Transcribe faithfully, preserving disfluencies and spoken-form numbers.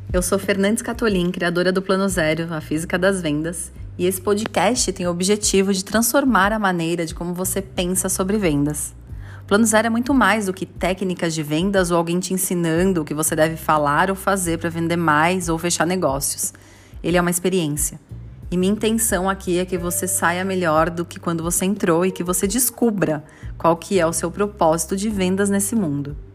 Eu sou Fernandes Catolin, criadora do Plano Zero, a Física das Vendas, e esse podcast tem o objetivo de transformar a maneira de como você pensa sobre vendas. O Plano Zero é muito mais do que técnicas de vendas ou alguém te ensinando o que você deve falar ou fazer para vender mais ou fechar negócios. Ele é uma experiência. E minha intenção aqui é que você saia melhor do que quando você entrou e que você descubra qual que é o seu propósito de vendas nesse mundo.